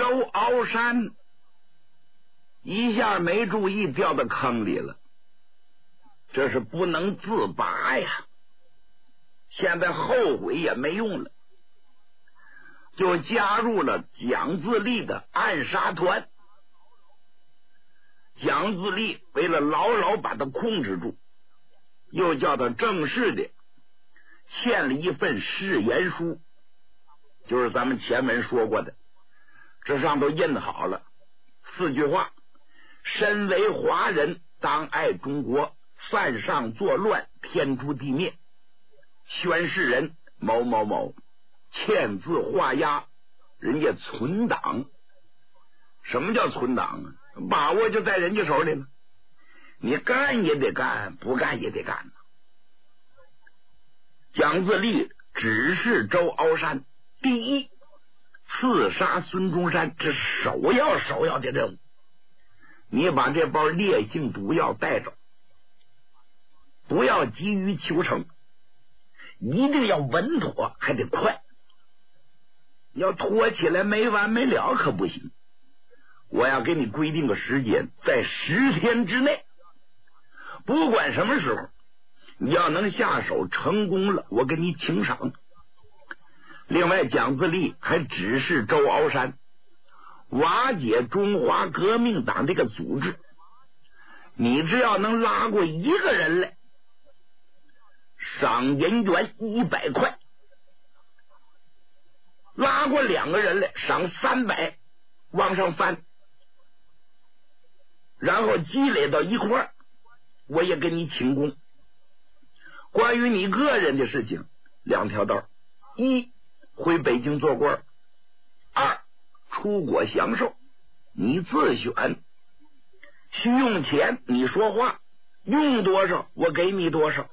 周鳌山一下没注意，掉到坑里了，这是不能自拔呀！现在后悔也没用了，就加入了蒋自力的暗杀团。蒋自力为了牢牢把他控制住，又叫他正式的签了一份誓言书，就是咱们前文说过的，这上头印好了4句话：身为华人，当爱中国，犯上作乱，天诛地灭。宣誓人某某某签字画押，人家存档。什么叫存档啊？把握就在人家手里了，你干也得干，不干也得干。蒋自力指示周鳌山，第一，刺杀孙中山，这是首要的任务。你把这包烈性毒药带着，不要急于求成，一定要稳妥，还得快。要拖起来没完没了可不行。我要给你规定个时间，在10天之内，不管什么时候，你要能下手成功了，我给你请赏。另外，蒋自力还指示周鳌山瓦解中华革命党这个组织，你只要能拉过一个人来，赏银元100块；拉过2个人来，赏300，往上翻，然后积累到一块儿，我也给你请功。关于你个人的事情，2条道：一，回北京做官；二，出国享受，你自选。需用钱你说话，用多少我给你多少。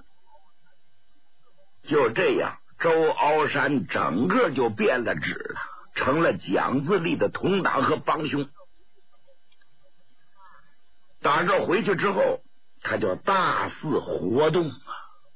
就这样，周鳌山整个就变了质了，成了蒋自力的同党和帮凶。打这回去之后，他就大肆活动啊。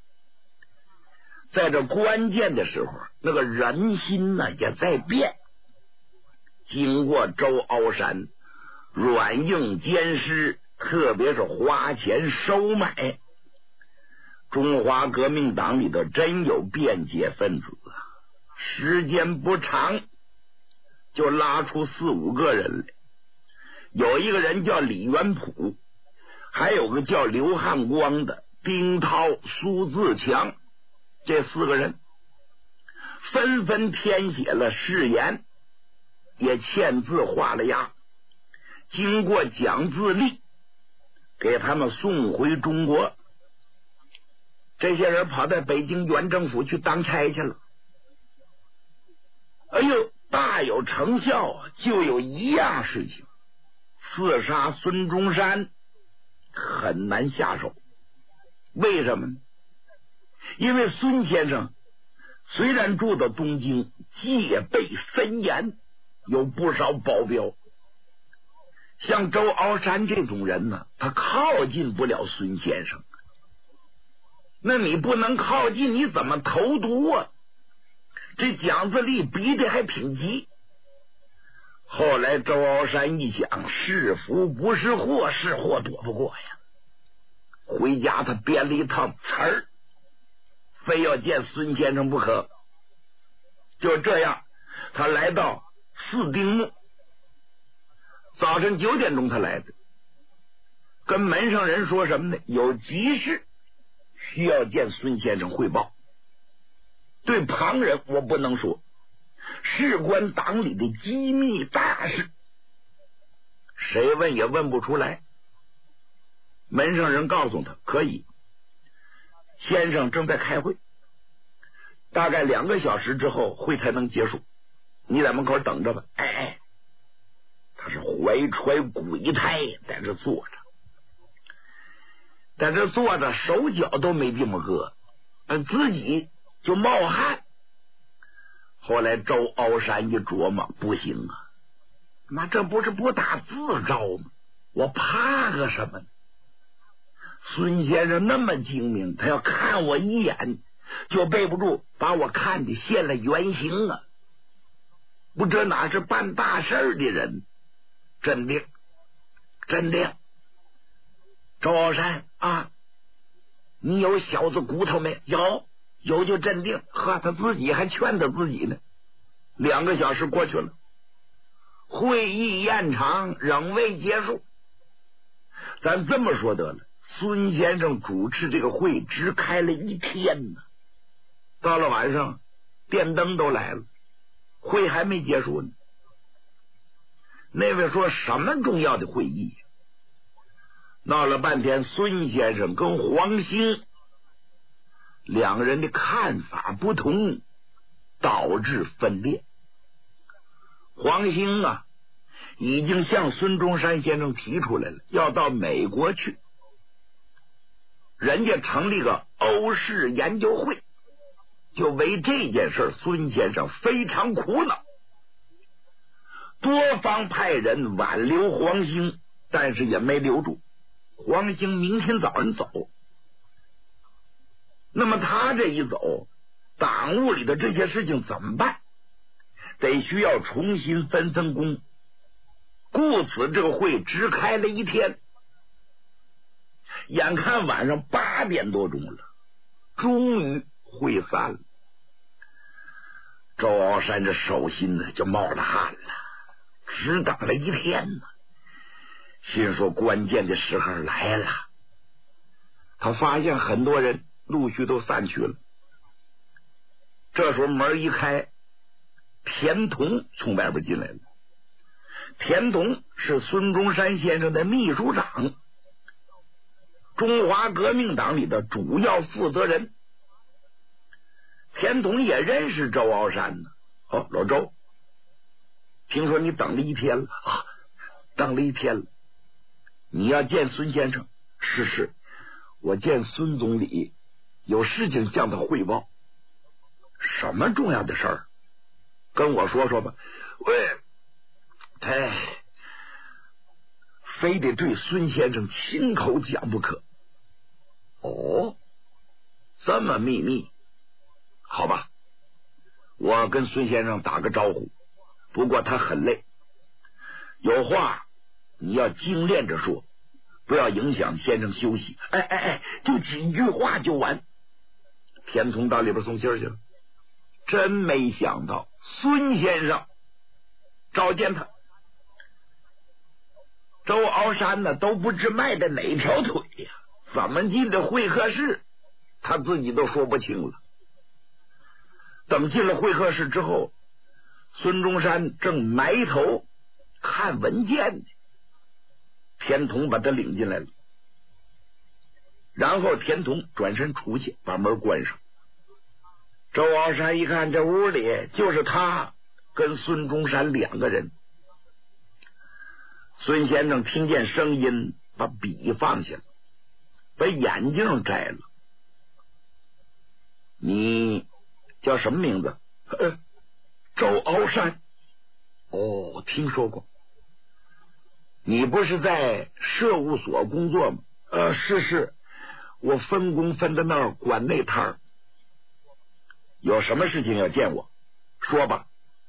在这关键的时候，那个人心呢也在变。经过周鳌山软硬兼施，特别是花钱收买，中华革命党里头真有变节分子啊！时间不长，就拉出4、5个人来。有一个人叫李元溥，还有个叫刘汉光的，丁涛、苏自强，这4个人纷纷填写了誓言，也签字画了押，经过蒋自力给他们送回中国。这些人跑到北京原政府去当差去了。哎呦，大有成效啊！就有一样事情，刺杀孙中山很难下手。为什么呢？因为孙先生虽然住到东京，戒备森严，有不少保镖。像周鳌山这种人呢，他靠近不了孙先生。那你不能靠近，你怎么投毒啊？这蒋自力逼得还挺急。后来周鳌山一想，是福不是祸，是祸躲不过呀。回家他编了一套词儿，非要见孙先生不可。就这样，他来到4丁目，早晨9点钟他来的，跟门上人说什么呢？有急事需要见孙先生汇报。对旁人我不能说，事关党里的机密大事，谁问也问不出来。门上人告诉他可以，先生正在开会，大概2个小时之后会才能结束，你在门口等着吧。他是怀揣鬼胎在这坐着，在这坐着，手脚都没地方搁，自己就冒汗。后来周鳌山一琢磨，不行啊，那这不是不打自招吗？我怕个什么呢？孙先生那么精明，他要看我一眼，就背不住把我看得现了原形啊。 不，这哪是办大事的人？镇定，镇定。周傲山啊，你有小子骨头没？有就镇定。呵，他自己还劝他自己呢。2个小时过去了，会议宴场仍未结束。咱这么说得了，孙先生主持这个会只开了1天呢。到了晚上，电灯都来了，会还没结束呢。那位说什么重要的会议？闹了半天，孙先生跟黄兴2个人的看法不同，导致分裂。黄兴啊，已经向孙中山先生提出来了，要到美国去，人家成立个欧式研究会。就为这件事，孙先生非常苦恼，多方派人挽留黄兴，但是也没留住。黄兴明天早上走，那么他这一走，党务里的这些事情怎么办？得需要重新分工，故此这个会只开了1天。眼看晚上8点多钟了，终于会散了。周傲山这手心呢就冒了汗了，只等了1天呢，心说关键的时候来了。他发现很多人陆续都散去了。这时候门一开，田同从外边进来了。田同是孙中山先生的秘书长，中华革命党里的主要负责人。田同也认识周傲山呢。老周，听说你等了1天了啊？等了1天了。你要见孙先生？是，我见孙总理，有事情向他汇报。什么重要的事儿？跟我说说吧。非得对孙先生亲口讲不可。这么秘密？好吧，我跟孙先生打个招呼，不过他很累，有话你要精炼着说，不要影响先生休息。就几句话就完。田从到里边送信去了。真没想到孙先生召见他，周傲山呢都不知迈的哪条腿呀，怎么进的会客室他自己都说不清了。等进了会客室之后，孙中山正埋头看文件呢，田同把他领进来了，然后田同转身出去，把门关上。周傲山一看，这屋里就是他跟孙中山2个人。孙先生听见声音，把笔放下了，把眼镜摘了。你叫什么名字？周傲山。听说过。你不是在社务所工作吗？是，我分工分到那儿管那摊儿。有什么事情要见我？说吧。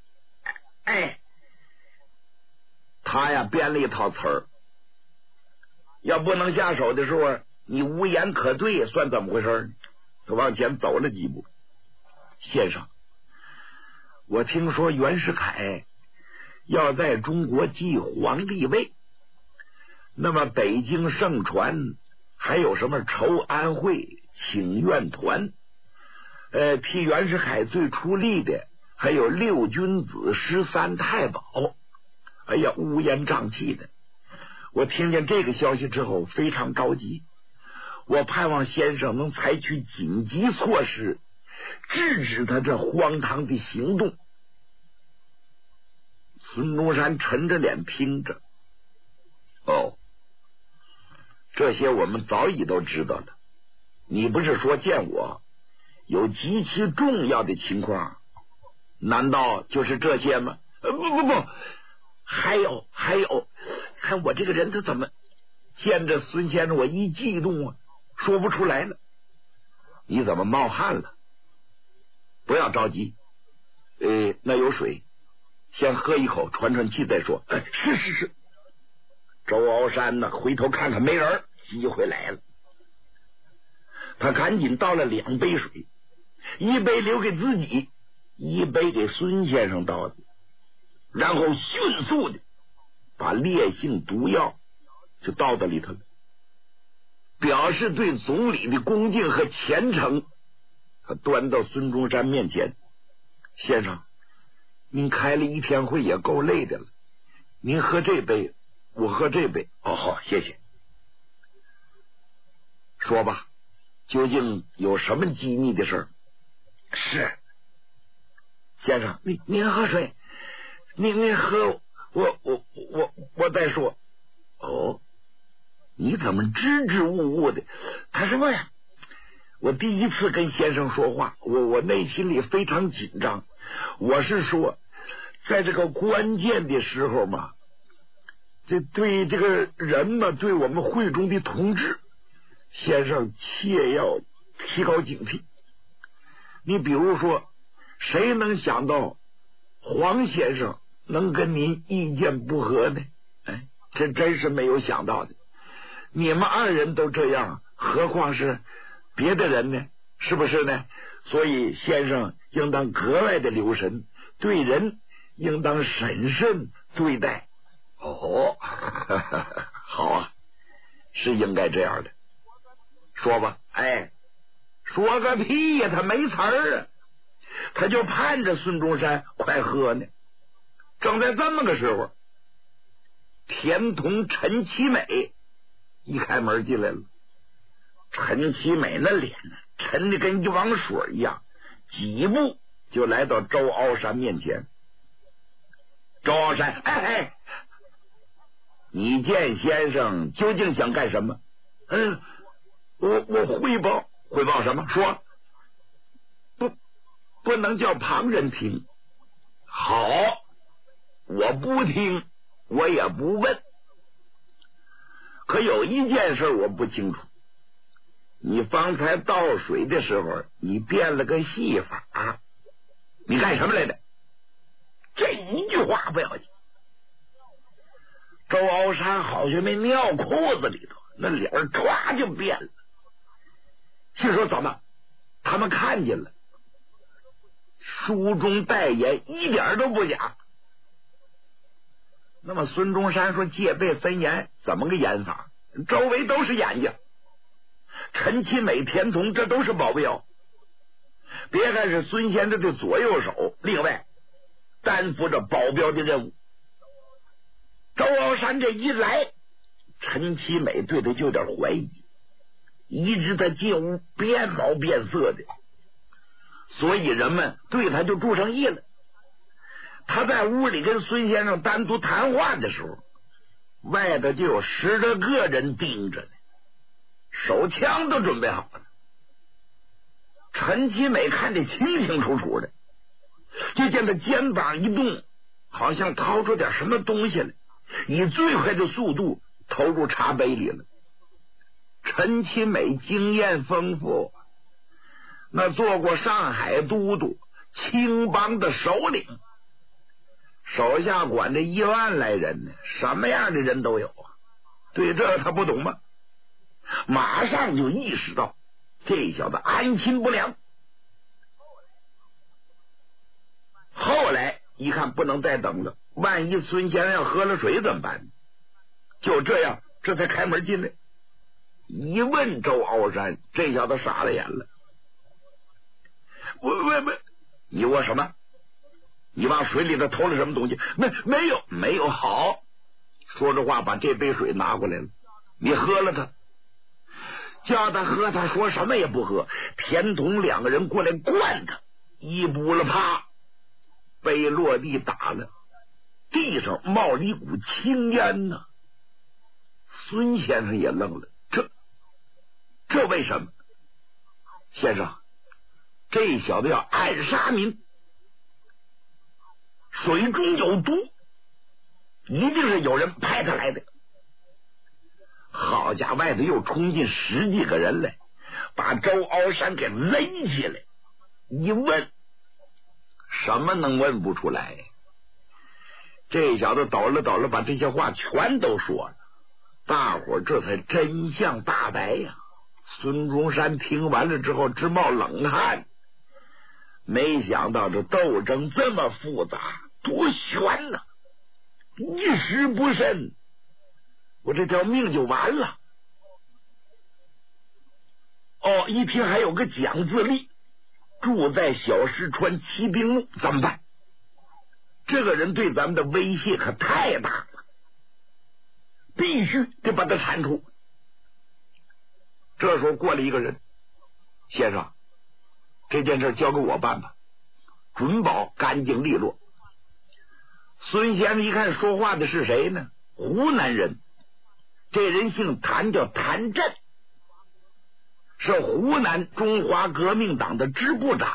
他呀编了一套词儿，要不能下手的时候，你无言可对，算怎么回事？他往前走了几步。先生，我听说袁世凯要在中国继皇帝位，那么北京盛传还有什么筹安会、请愿团，替袁世凯最出力的还有6君子、13太保。乌烟瘴气的。我听见这个消息之后非常着急，我盼望先生能采取紧急措施，制止他这荒唐的行动。孙中山沉着脸听着。这些我们早已都知道了。你不是说见我有极其重要的情况？难道就是这些吗？不，还有，看我这个人他怎么见着孙先生我一激动啊，说不出来了。你怎么冒汗了？不要着急。那有水。 先喝一口喘喘气再说。是。周鳌山呢回头看看没人，机会来了。他赶紧倒了2杯水，一杯留给自己，一杯给孙先生倒的，然后迅速的把烈性毒药就倒到里头了，表示对总理的恭敬和虔诚。他端到孙中山面前，先生，您开了一天会也够累的了，您喝这杯，我喝这杯。好，谢谢。说吧，究竟有什么机密的事儿？是，先生，您喝水，您喝，我再说。哦，你怎么支支吾吾的？他什么呀？我第一次跟先生说话，我内心里非常紧张。我是说，在这个关键的时候嘛，这对这个人嘛，对我们会中的同志，先生切要提高警惕。你比如说，谁能想到黄先生能跟您意见不合呢？这真是没有想到的。你们2人都这样，何况是别的人呢？是不是呢？所以先生应当格外的留神，对人应当审慎对待。好啊，是应该这样的。说吧。说个屁呀，他没词儿啊，他就盼着孙中山快喝呢。正在这么个时候，田同、陈其美一开门进来了。陈其美那脸呢，沉的跟一汪水一样，几步就来到周鳌山面前。周鳌山，你见先生究竟想干什么？我汇报什么？说，不能叫旁人听。好，我不听，我也不问。可有一件事我不清楚，你方才倒水的时候，你变了个戏法，你干什么来的？这一句话不要紧。周鳌山好像没尿裤子里头，那脸唰就变了。心说怎么？他们看见了，书中代言一点都不假。那么孙中山说戒备森严，怎么个严法？周围都是眼睛，陈其美、田同这都是保镖，别看是孙先生的左右手，另外担负着保镖的任务。周鳌山这一来，陈其美对他就有点怀疑，一直他进屋变毛变色的，所以人们对他就注上意了。他在屋里跟孙先生单独谈话的时候，外头就有10多个人盯着呢，手枪都准备好了。陈其美看得清清楚楚的，就见他肩膀一动，好像掏出点什么东西来，以最快的速度投入茶杯里了。陈其美经验丰富，那做过上海都督、青帮的首领，手下管着1万来人呢，什么样的人都有啊。对这他不懂吗？马上就意识到这小子安心不良。后来一看不能再等了，万一孙先生要喝了水怎么办？就这样，这才开门进来。一问周鳌山，这小子傻了眼了。你问什么？你往水里头投了什么东西？没有。好，说着话把这杯水拿过来了，你喝了它。叫他喝，他说什么也不喝。田同2个人过来灌他，一补了，啪，杯落地打了，地上冒了一股青烟呢。孙先生也愣了，这为什么？先生，这小子要暗杀您，水中有毒，一定是有人派他来的。好家伙，外头又冲进10几个人来，把周鳌山给勒起来。一问，什么能问不出来？ 这小子抖了，把这些话全都说了，大伙这才真相大白呀。孙中山听完了之后直冒冷汗，没想到这斗争这么复杂，多悬呐！一时不慎，我这条命就完了。一听还有个蒋自立住在小石川骑兵墓，怎么办？这个人对咱们的威胁可太大了，必须得把他铲除。这时候过来一个人，先生，这件事交给我办吧，准保干净利落。孙先生一看说话的是谁呢？湖南人，这人姓谭，叫谭震，是湖南中华革命党的支部长，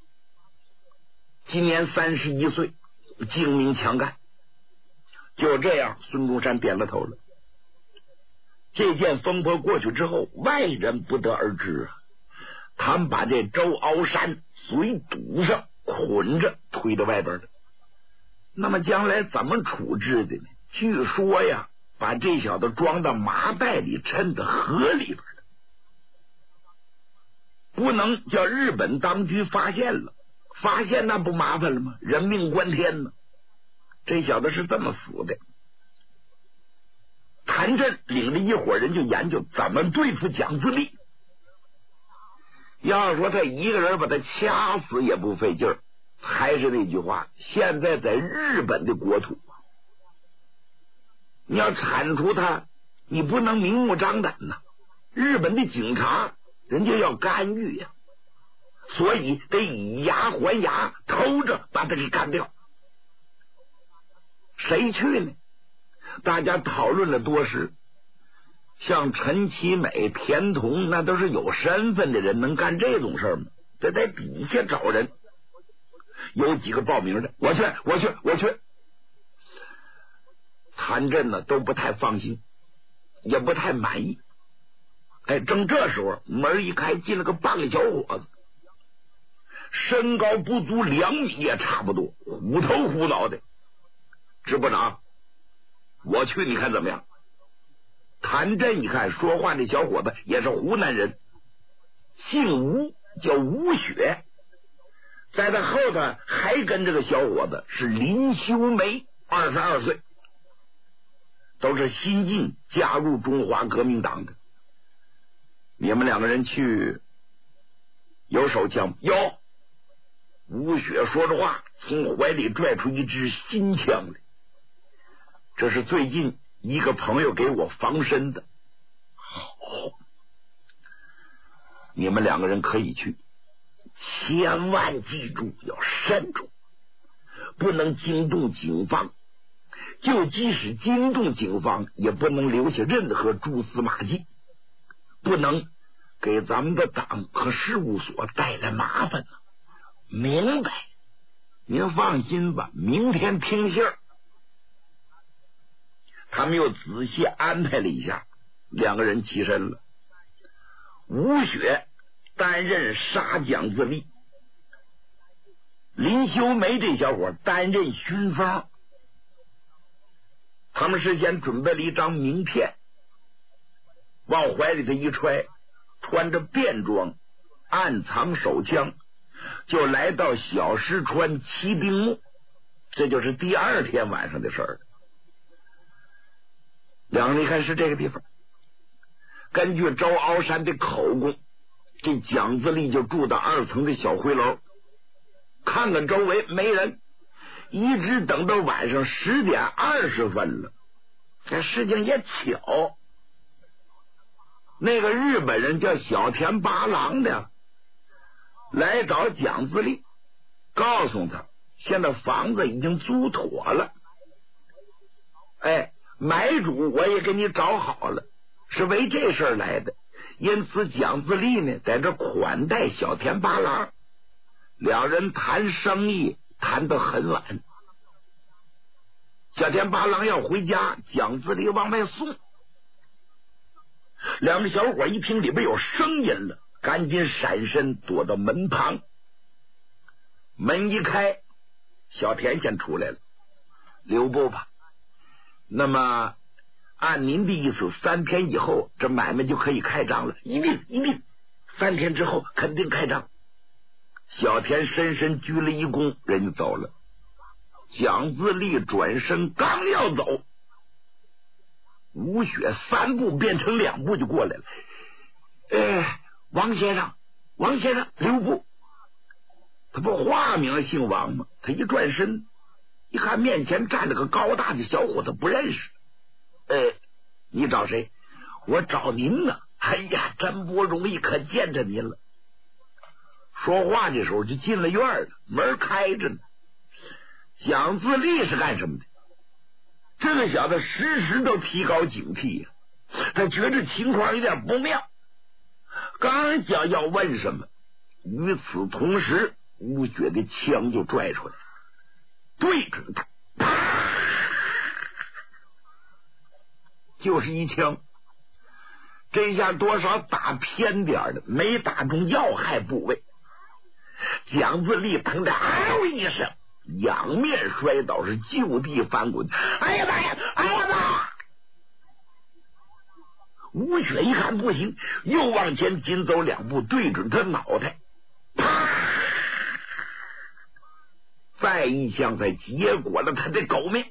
今年31岁，精明强干。就这样，孙中山点了头了。这件风波过去之后，外人不得而知啊。他们把这周鳌山嘴堵上，捆着推到外边的。那么将来怎么处置的呢？据说呀，把这小子装到麻袋里，沉到河里边的，不能叫日本当局发现了，发现那不麻烦了吗？人命关天呢。这小子是这么死的。谭震领着一伙人就研究怎么对付蒋自立。要说他一个人把他掐死也不费劲儿，还是那句话，现在在日本的国土，你要铲除他，你不能明目张胆呐。日本的警察人家要干预呀，所以得以牙还牙，偷着把他给干掉。谁去呢？大家讨论了多时，像陈其美、田同，那都是有身份的人，能干这种事吗？这在底下找人。有几个报名的，我去。谭震呢都不太放心，也不太满意。正这时候门一开，进了个半个小伙子，身高不足2米也差不多，虎头虎脑的。支部长，我去，你看怎么样？谭震一看说话这小伙子也是湖南人，姓吴，叫吴雪，在他后头还跟这个小伙子是林修梅，22岁，都是新晋加入中华革命党的。你们2个人去有手枪？有。吴雪说着话，从怀里拽出一支新枪来，这是最近一个朋友给我防身的。好，你们2个人可以去，千万记住要慎重，不能惊动警方，就即使惊动警方，也不能留下任何蛛丝马迹，不能给咱们的党和事务所带来麻烦。明白？您放心吧，明天听信儿。他们又仔细安排了一下，2个人起身了。吴雪担任杀蒋自立，林修梅这小伙担任巡方。他们事先准备了一张名片，往怀里头一揣，穿着便装，暗藏手枪，就来到小石川骑兵墓。这就是第2天晚上的事儿。2人一看是这个地方，根据周鳌山的口供，这蒋自立就住到2层的小回楼，看看周围没人，一直等到晚上10点20分了。这事情也巧，那个日本人叫小田八郎的来找蒋自立，告诉他现在房子已经租妥了，买主我也给你找好了，是为这事儿来的。因此蒋自立呢在这款待小田八郎，2人谈生意谈得很晚。小田八郎要回家，蒋自立往外送。2个小伙一听里边有声音了，赶紧闪身躲到门旁。门一开，小田先出来了， 留步吧。那么按您的意思，3天以后这买卖就可以开张了？一定，3天之后肯定开张。小田深深鞠了一躬，人就走了。蒋自力转身刚要走，吴雪3步变成2步就过来了。王先生，留步。他不化名姓王吗？他一转身一看，面前站着个高大的小伙子，不认识。你找谁？我找您呢。哎呀，真不容易，可见着您了。说话的时候就进了院了，门开着呢。蒋自力是干什么的？这个小子时时都提高警惕呀，他觉得情况有点不妙，刚想要问什么，与此同时，吴雪的枪就拽出来，对准他，啪，就是一枪。这下多少打偏点的，没打中要害部位。蒋自力疼得嗷一声，仰面摔倒，是就地翻滚。哎呀妈呀！哎呀妈！吴雪一看不行，又往前紧走2步，对准他脑袋，啪！再一枪，才结果了他的狗命。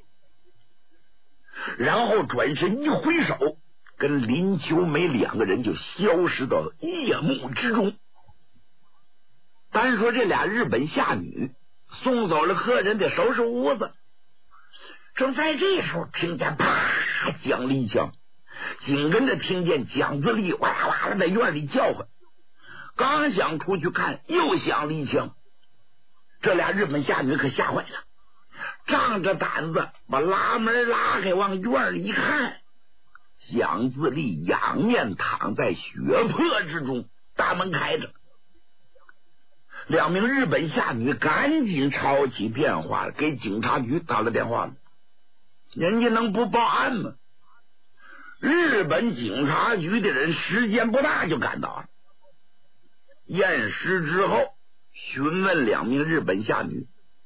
然后转身一挥手，跟林秋梅2个人就消失到夜幕之中。单说这俩日本下女送走了客人，得收拾屋子。正在这时候，听见啪响了一枪，紧跟着听见蒋自力哇啦哇啦在院里叫唤。刚想出去看，又响了一枪。这俩日本下女可吓坏了，仗着胆子把拉门拉开，往院里一看，蒋自力仰面躺在血泊之中，大门开着。2名日本下女赶紧抄起电话，给警察局打了电话了。人家能不报案吗？日本警察局的人时间不大就赶到了，验尸之后询问2名日本下女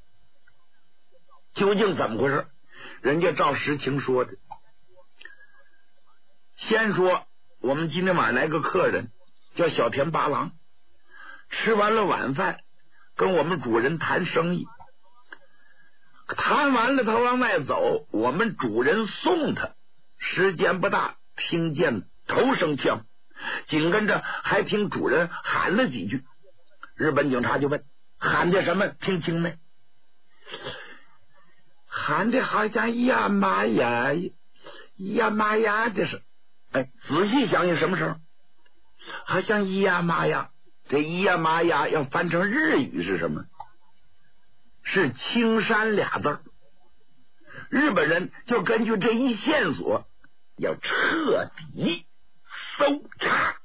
究竟怎么回事，人家照实情说的。先说我们今天晚上来个客人叫小田八郎，吃完了晚饭跟我们主人谈生意，谈完了他往外走，我们主人送他，时间不大，听见头声枪，紧跟着还听主人喊了几句。日本警察就问喊的什么，听清没？喊的好像呀妈呀呀妈呀的是，仔细想想什么时候，好像呀妈呀。这呀妈呀要翻成日语是什么？是青山俩字。日本人就根据这一线索，要彻底搜查。